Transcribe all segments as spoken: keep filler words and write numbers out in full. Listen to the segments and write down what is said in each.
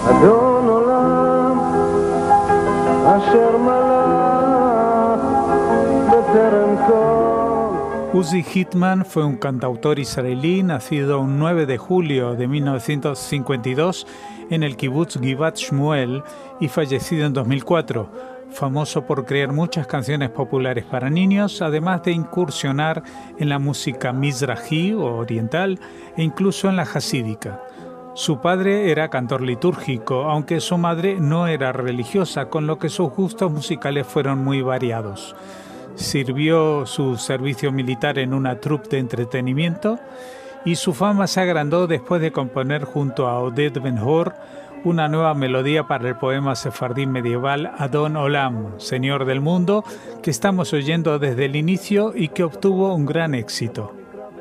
אדון עולם אשר מלך בטרם כל. Uzi Hitman fue un cantautor israelí nacido un nueve de julio de mil novecientos cincuenta y dos en el kibutz Givat Shmuel y fallecido en dos mil cuatro, famoso por crear muchas canciones populares para niños, además de incursionar en la música mizrahi o oriental e incluso en la hasídica. Su padre era cantor litúrgico, aunque su madre no era religiosa, con lo que sus gustos musicales fueron muy variados. Sirvió su servicio militar en una troupe de entretenimiento y su fama se agrandó después de componer junto a Oded Ben-Hor una nueva melodía para el poema sefardí medieval Adon Olam, Señor del Mundo, que estamos oyendo desde el inicio y que obtuvo un gran éxito.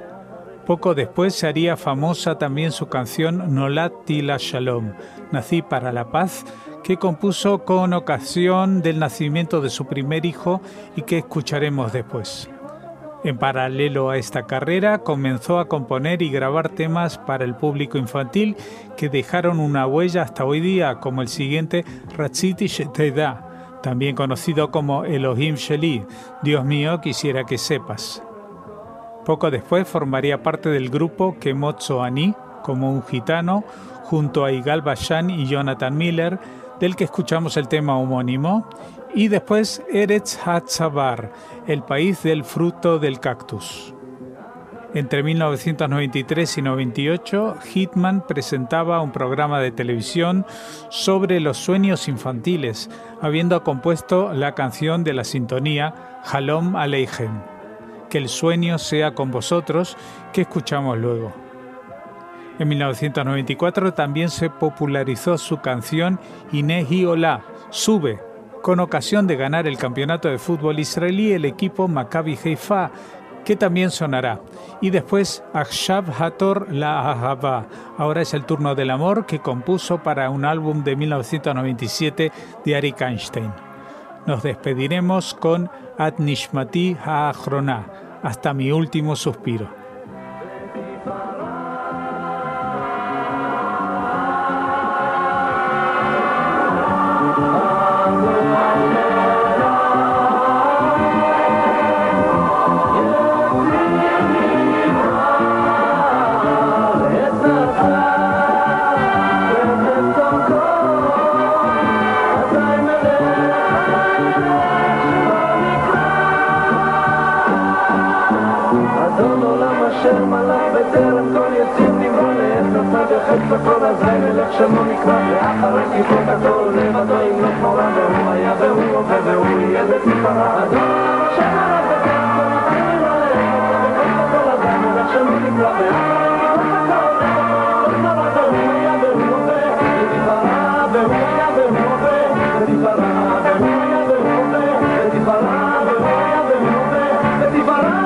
Poco después se haría famosa también su canción Noladti la Shalom, Nací para la Paz, que compuso con ocasión del nacimiento de su primer hijo y que escucharemos después. En paralelo a esta carrera, comenzó a componer y grabar temas para el público infantil que dejaron una huella hasta hoy día, como el siguiente Ratziti Sheteda, también conocido como Elohim Sheli, Dios mío, quisiera que sepas. Poco después formaría parte del grupo Kemot Zoani, como un gitano, junto a Igal Bashan y Jonathan Miller, del que escuchamos el tema homónimo, y después Eretz HaTzavar, el país del fruto del cactus. Entre mil novecientos noventa y tres y noventa y ocho, Hitman presentaba un programa de televisión sobre los sueños infantiles, habiendo compuesto la canción de la sintonía Halom Aleichem, que el sueño sea con vosotros, que escuchamos luego. En mil novecientos noventa y cuatro también se popularizó su canción Inehi Olá, Sube, con ocasión de ganar el campeonato de fútbol israelí el equipo Maccabi Haifa, que también sonará. Y después Achshav Hator la Ahava, ahora es el turno del amor, que compuso para un álbum de mil novecientos noventa y siete de Arik Einstein. Nos despediremos con Ad Nishmati Ha'achroná, hasta mi último suspiro. אשר מלך בטרם כל יציב נברא לעת נשא בחץ הכל הזין מלך שמו נקרא ואחרי כיפור גדול לבדו ימלוך נורא והוא היה והוא הווה והוא יהיה בתפארה אדון אשר מלך בטרם כל יציב נברא לעת נשא בחץ הכל הזין מלך שמו נקרא ואחרי כיפור גדול לבדו והוא היה והוא הווה בתפארה והוא היה והוא הווה בתפארה והוא היה והוא הווה בתפארה והוא היה והוא הווה בתפארה.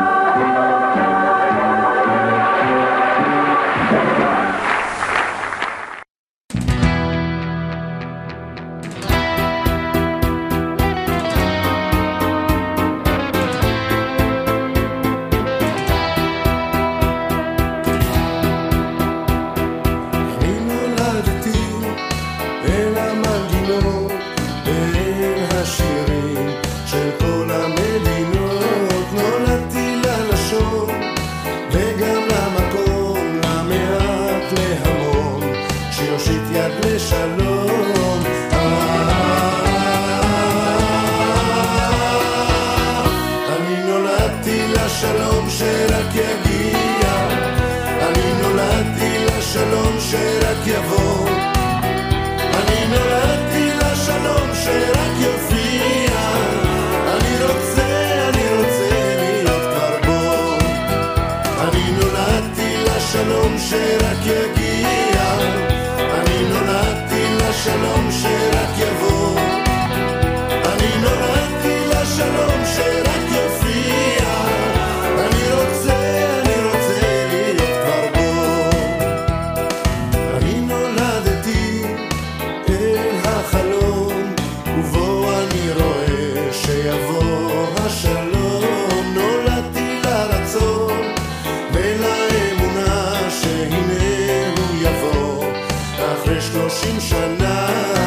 נולדתי לרצון ולאמונה שהנה שלושים שנה.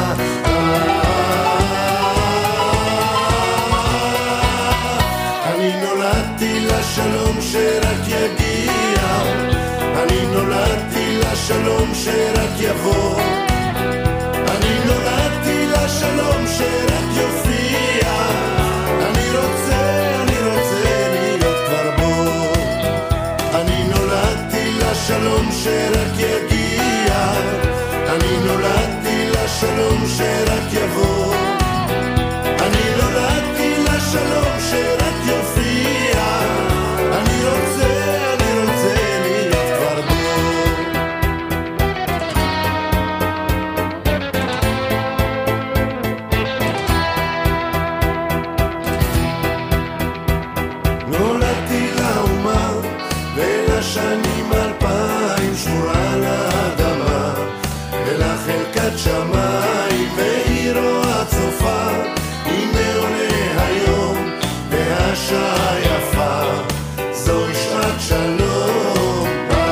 אני נולדתי לשלום שרק יגיע, אני נולדתי לשלום שרק יבוא, אני נולדתי לשלום שרק יופיע, אני רוצה, אני רוצה להיות כבר בו. אני נולדתי לשלום שרק יגיע, אני נולדתי לשלום שרק יבוא, אני נולדתי לשלום שרק יופיע, אני רוצה, אני רוצה להיות כבר בו. נולדתי לאומה ולשנים אלפיים, שמורה לאדמה ולחלקת שמיים, והיא רואה צופה, הנה עולה היום והשעה יפה, זוהי שעת שלום.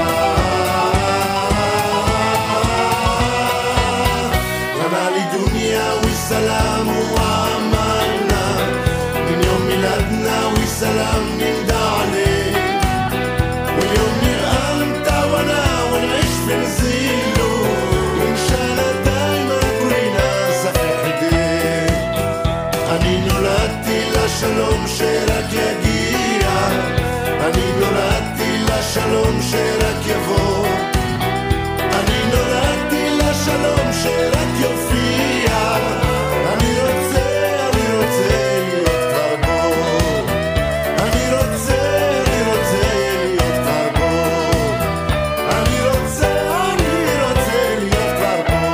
לנה לי דוניה וסלאם ועמלנה, מן יום מילדנה וסלאם נמדע עליה, واليوم نلقى متعونا ونعيش في نزيله، إن شاء الله دايما كلنا صفيح ايديه. אני נולדתי לשלום שרק יגיע, אני נולדתי לשלום שרק יבוא, אני נולדתי לשלום שרק יופיע, אני רוצה, אני רוצה להיות כבר בו, אני רוצה, אני רוצה להיות כבר בו, אני רוצה, אני רוצה להיות כבר בו.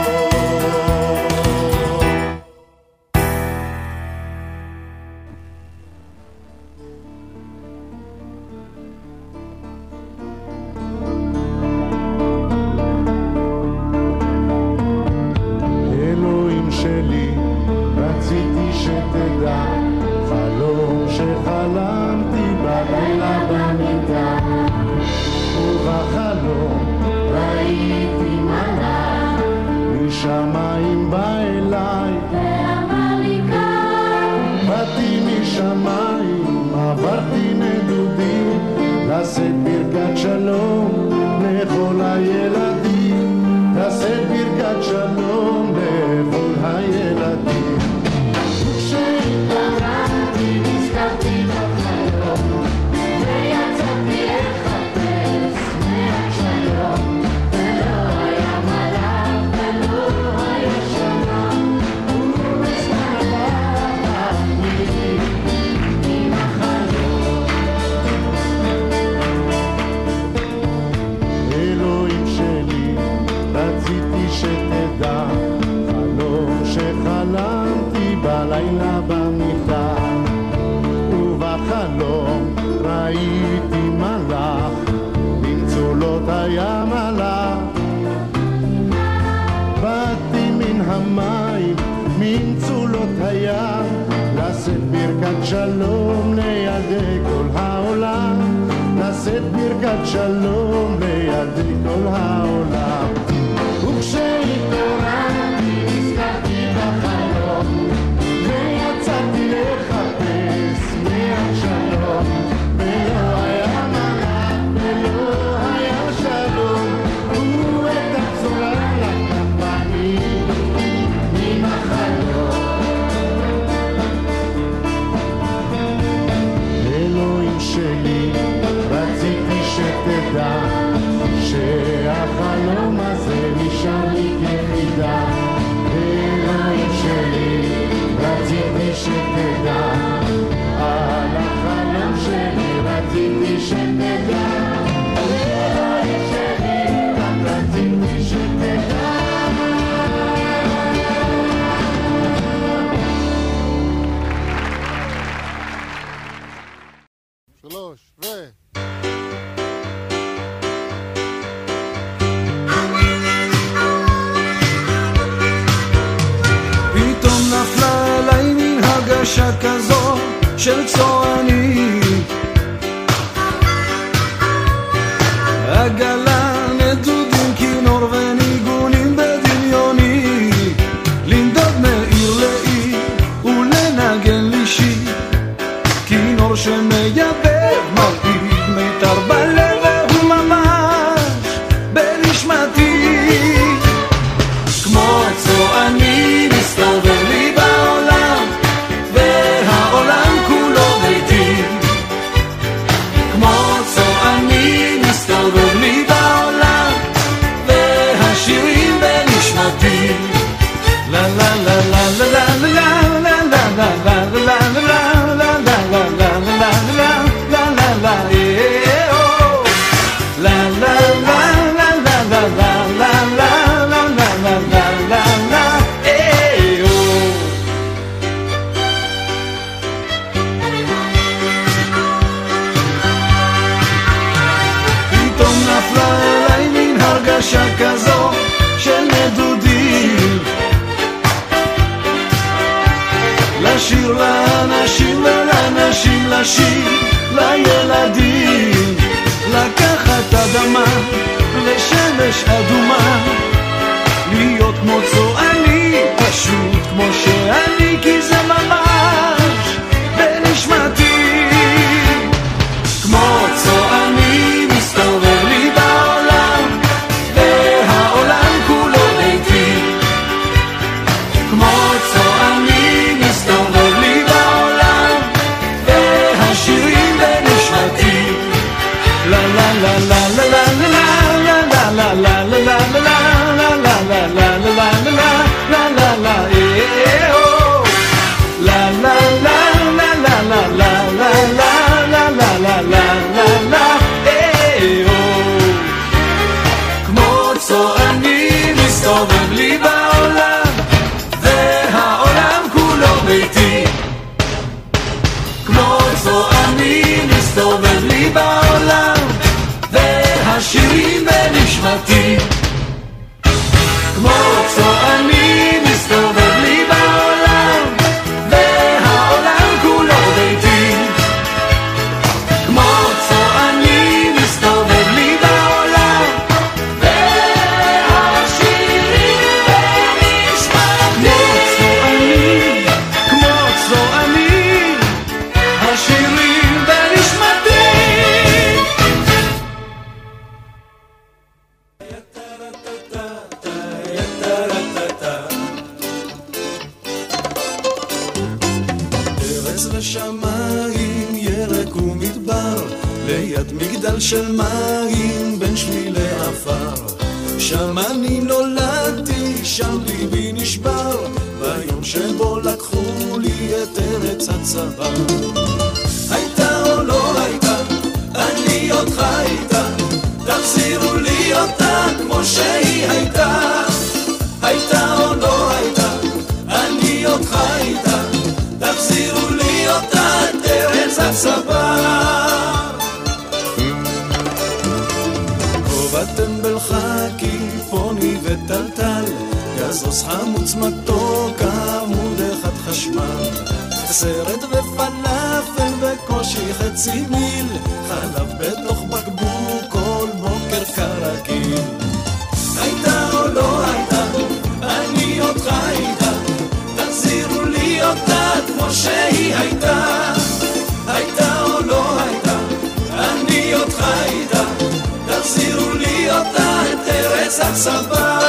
אלוהים שלי, רציתי שתדע, חלום שחלמתי בלילה במיטה, ובחלום ראיתי מלאך משמיים בא אליי ואמר לי כאן. באתי משמיים, עברתי נדודים, לשאת ברכת שלום לכל הילדים, לשאת ברכת שלום לכל הילדים. כשהתעוררתי נזכרתי בחלום, ויצאתי לחפש מעט שלום, ולא היה מלאך ולא היה שלום, ובזמן הבא עברתי עם החלום. אלוהים שלי, רציתי שתדע, חלום שחלמתי בלילה במיטה, ובחלום ראיתי מלאך, במצולות הים עלה. באתי מן המים, ממצולות הים, לשאת ברכת שלום לידי כל העולם, לשאת ברכת שלום לידי כל העולם. וכשהתעוררתי נזכרתי בחלום, ויצאתי לחפש מעט שלום, ולא היה מלאך ולא היה שלום, ואת הבשורה לקח אני מן החלום. אלוהים שלי, רציתי שתדע, שהחלום הזה נשאר לי כחידה. אלוהים שלי, רציתי שתדע, על החלום שלי רציתי שתדע. אלוהים שלי, רק רציתי שתדע. שלוש ו... פתאום נפלה עליי מן הרגשה כזו של צועני, עגלה נדודים כינור וניגונים בדמיוני, מסתובב לי בעולם, והעולם כולו ביתי. כמו צועני מסתובב לי בעולם, והשירים בנשמתי. לה לה לה לה לה לה לה לה לה לה לה לה לה הרגשה כזו של נדודים, לשיר לאנשים ולאנשים, לשיר לילדים, לקחת אדמה ושמש אדומה, להיות כמו צועני, פשוט כמו שאני, כי זה ממש בנשמתי. כמו צועני מסתובב לי בעולם, והעולם כולו ביתי. כמו צועני מסתובב לי בעולם, והשירים בנשמתי. לה לה לה לה לה לה לה לה לה לה לה לה לה לה לה לה לה לה מסתובב לי בעולם, והעולם כולו ביתי. כמו צועני מסתובב לי בעולם, והשירים בנשמתי. כמו צועני מסתובב לי בעולם, והעולם כולו ביתי. כמו צועני מסתובב לי בעולם, שמיים ירק ומדבר, ליד מגדל של מים בין שבילי עפר. שם אני נולדתי, שם ליבי נשבר, ביום שבו לקחו לי את ארץ הצבא. הייתה או לא הייתה, אני עוד חייתה, תחזירו לי אותה כמו שהיא הייתה. הייתה או לא הייתה, אני עוד חייתה, תחזירו לי אותה את ארץ הצבא. כובע טמבל חכיפוני וטלטל, גזוז חמוץ מתוק, עמוד אחד חשמל, סרט ופלאפל בקושי חצי מיל, חלב בתוך בקבוק כל בוקר כרגיל. הייתה או לא הייתה, אני עוד חייתה, תחזירו לי אותה כמו שהיא הייתה. הייתה או לא הייתה, אני עוד חייתה, תחזירו לי אותה את ארץ הצבא.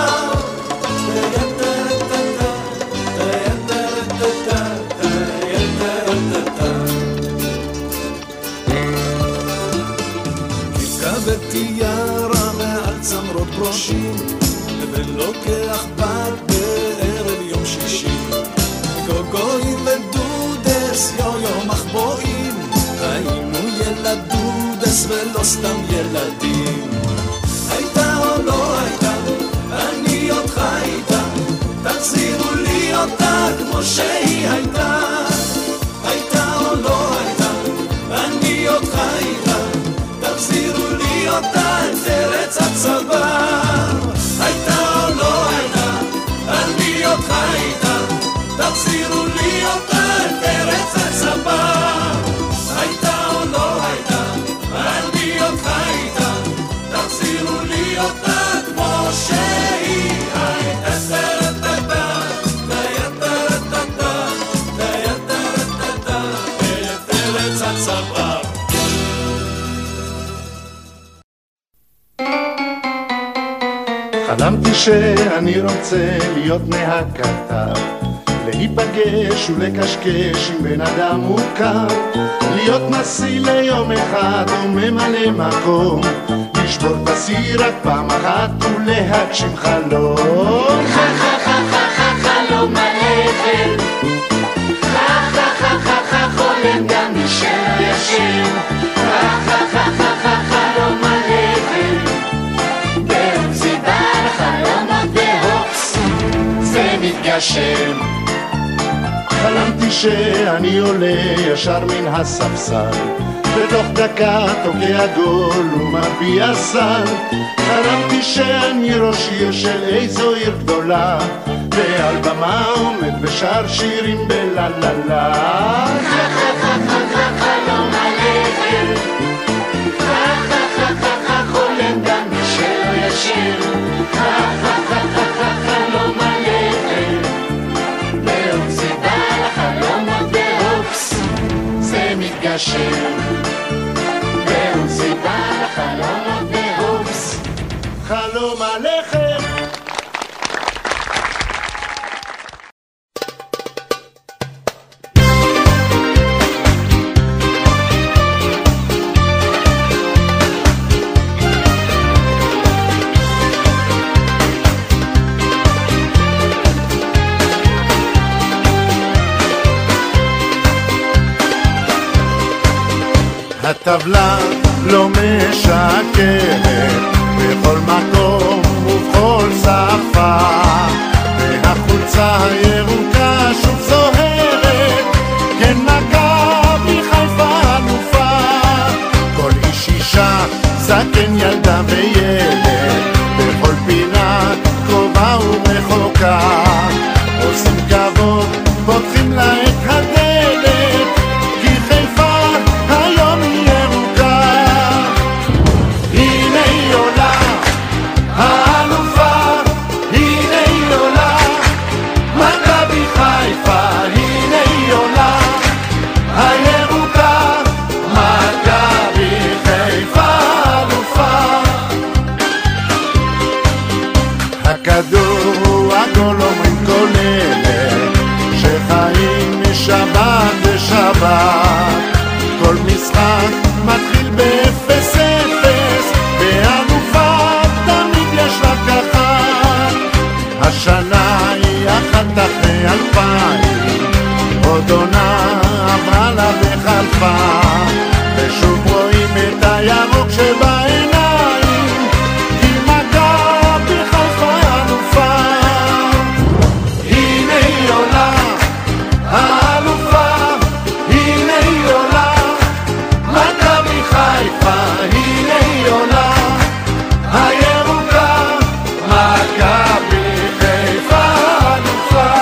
כבקה ותיארה מעל צמרות ברושים, ולוקח בת בערב יום שישי. גוגויים ודודס, יו-יו מחבואים, היינו ילדודס ולא סתם ילדים. הייתה או לא הייתה, אני עוד חייתה, תחזירו לי אותה כמו שהיא הייתה. הייתה או לא הייתה, אני עוד חייתה, תחזירו לי אותה את ארץ הצבא. הייתה או לא הייתה, אני עוד חייתה, תחזירו לי אותה את ארץ הצבא. הייתה או לא הייתה, אני עוד חייתה, תחזירו לי אותה כמו שהיא הייתה. שאני רוצה להיות נהג כתב, להיפגש ולקשקש עם בן אדם מוכר, להיות נשיא ליום אחד וממלא מקום, לשבור את השיא רק פעם אחת ולהגשים חלום. חה חה חה חה חה חלום הלכת, חה חה חה חה חה חולם גם מי שלא ישן, חה חה חה חה חה חלום הלכת, ביום סיבה לחלומות והופס זה מתגשם. חלמתי שאני עולה ישר מן הספסל, בתוך דקה תוקע גול ומביע סל. חלמתי שאני ראש עיר של איזו עיר גדולה, ועל במה עומד ושר שירים בלללה. חה חה חה חה חה חלום הלכת, חה חה חה חה חה חולם גם מי שלא ישן, חה חה חה חה חה חלום הלכת, ביום סיבה לחלומות והופס זה מתגשם. ביום סיבה לחלומות והופס חלום הלכת. הטבלה לא משקרת בכל מקום ובכל שפה, והחולצה הירוקה שוב זוהרת, כן מכבי חיפה אלופה. כל איש אישה, זקן ילדה וילד, בכל פינה קרובה ורחוקה, עושים כבוד, פותחים לה את הדלת, כי חיפה היום היא ירוקה. הנה היא עולה, האלופה, הנה היא עולה, מכבי חיפה, הנה היא עולה, הירוקה, מכבי חיפה אלופה. הכדור הוא הגול אומרים כל אלה שחיים משבת לשבת, כל משחק מתחיל באפס אפס, ואלופה תמיד יש רק אחת. השנה היא אחת אחרי אלפיים, עוד עונה עברה לה וחלפה, ושוב רואים את הירוק שבעיניים, כי מכבי חיפה אלופה. הנה היא עולה, האלופה, הנה היא עולה, מכבי חיפה, הנה היא עולה, הירוקה, מכבי חיפה אלופה.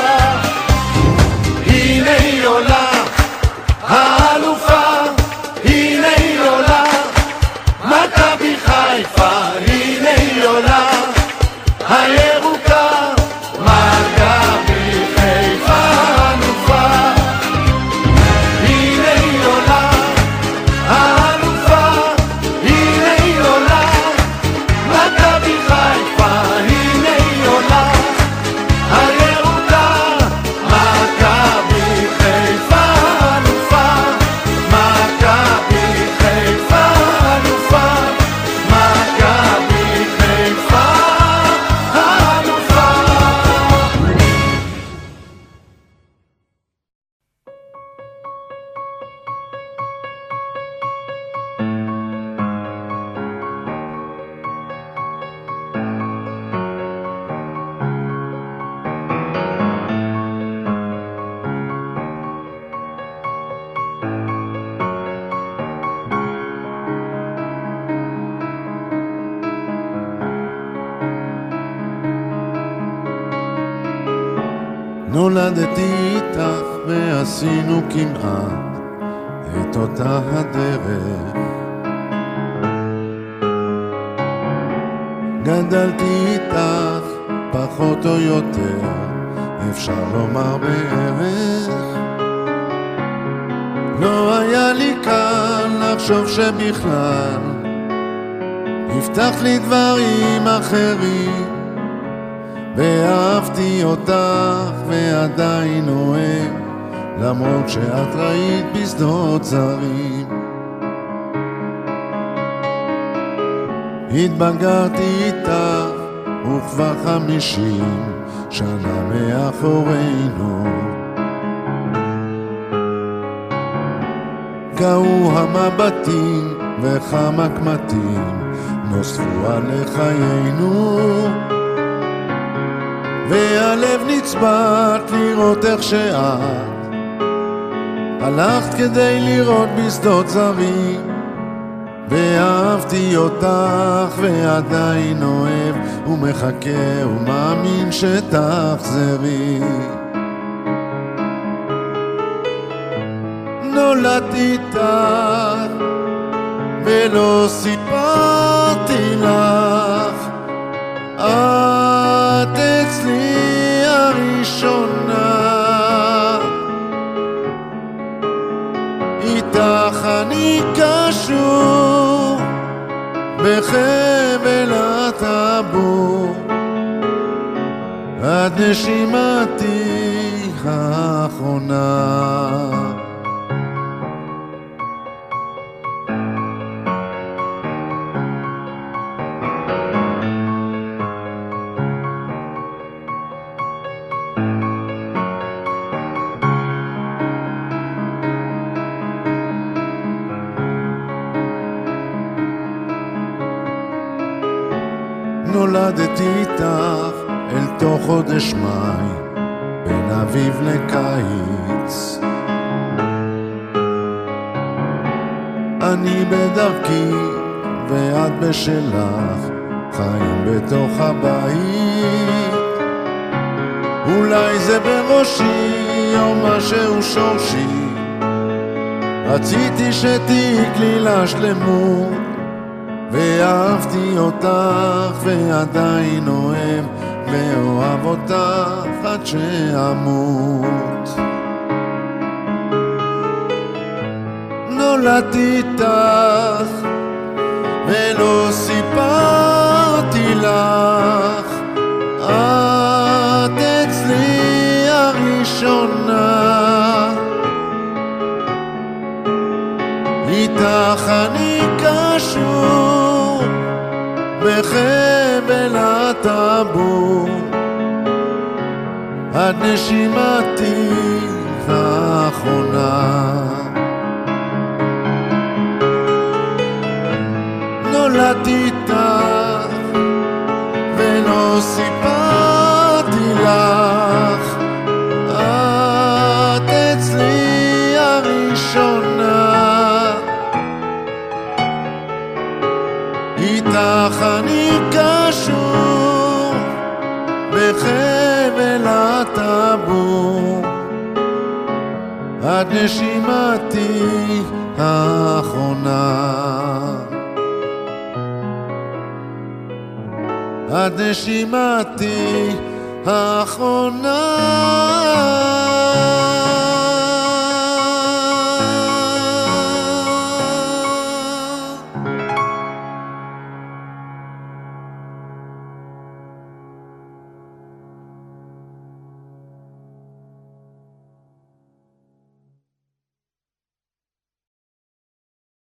הנה היא עולה, האלופה, הנה היא עולה, מכבי חיפה, הנה היא עולה, הירוקה, מכבי חיפה אלופה. הנה היא עולה, האלופה, הנה היא עולה, מכבי חיפה, הנה היא עולה, הירוקה, מכבי חיפה אלופה, מכבי חיפה אלופה, מכבי חיפה אלופה. נולדתי איתך ועשינו כמעט את אותה הדרך, גדלתי איתך פחות או יותר, אפשר לומר בערך. לא היה לי קל לחשוב שבכלל יפתח לי דברים אחרים, ואהבתי אותך ועדיין אוהב, למרות שאת ראית בשדות זרים. התבגרתי איתך וכבר חמישים שנה מאחורינו, קהו המבטים וכמה קמטים נוספו על חיינו, והלב נצבט לראות איך שאת הלכת כדי לראות בשדות זרים. ואהבתי אותך ועדיין אוהב, ומחכה ומאמין שתחזרי. נולדתי איתך ולא סיפרתי לך, את אצלי הראשונה, איתך אני קשור בחבל הטבור, עד נשימתי האחרונה. נולדתי איתך אל תוך חודש מאי, בין אביב לקיץ. אני בדרכי ואת בשלך, חיים בתוך הבית. אולי זה בראשי או משהו שורשי, רציתי שתהיי כלילה שלמות, ואהבתי אותך ועדיין אוהב, ואוהב אותך עד שאמות. נולדתי איתך ולא סיפרתי לך, את אצלי הראשונה, איתך אני קשור בחבל הטבור, עד נשימתי האחרונה. נולדתי איתך ולא סיפרתי לך, את אצלי הראשונה, איתך אני קשור בחבל הטבור, עד נשימתי האחרונה, עד נשימתי האחרונה.